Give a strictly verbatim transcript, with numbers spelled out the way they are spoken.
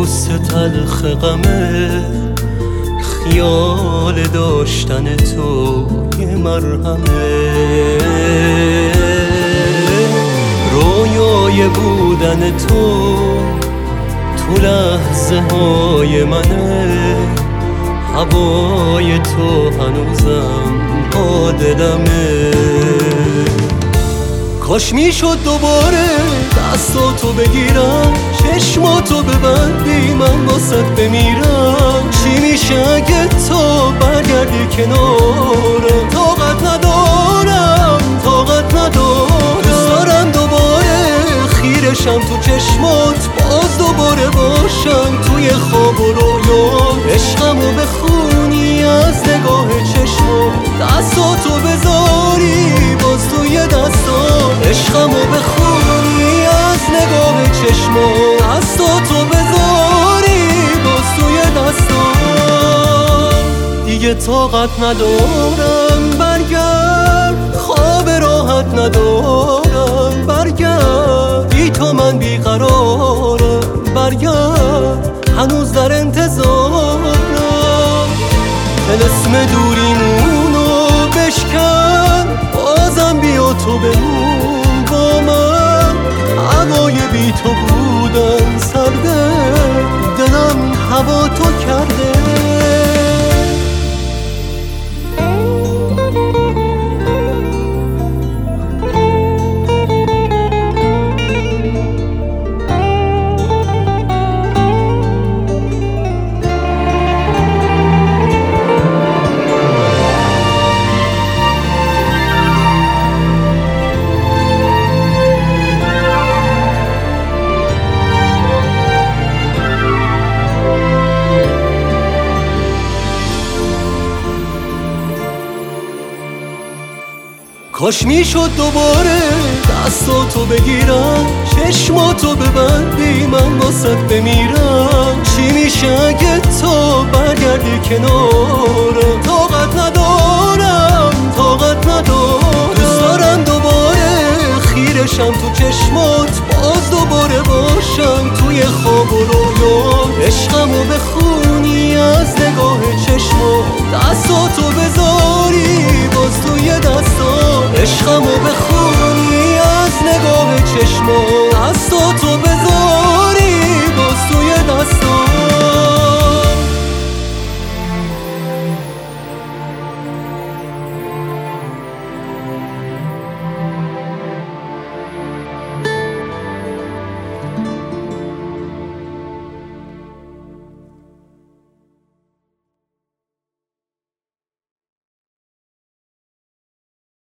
بوس تلخ غمه، خیال داشتن تو یه مرهمه، رویای بودن تو تو لحظه های منه، هوای تو هنوزم با دلمه. کاش میشد دوباره دستاتو بگیرم، چشماتو ببندی من واسط بمیرم. چی میشه اگه تو برگردی کنارم؟ طاقت ندارم، طاقت ندارم. دوست دارم دوباره خیرشم تو چشمات، باز دوباره باشم توی خواب و رویا. عشقمو بخونی از نگاه چشمات، دستاتو بذاری باز توی دستام. عشقمو بخونی از نگاه چشمات، دستاتو بذاری باز توی دستام. دیگه طاقت ندارم برگرد، خواب راحت ندارم برگرد. بی تو من بیقرارم برگرد، هنوز در انتظارم. طلسم دوریمونو بشکن، بازم بیا تو بمون با من. هوای بی تو بودن سرده، دلم هوا تو کرده. کاش میشد دوباره دستاتو بگیرم، چشماتو ببندی من واسط بمیرم. چی میشه اگه تو برگردی کنارم؟ طاقت ندارم، طاقت ندارم. دوست دارم دوباره خیرشم تو چشمات، باز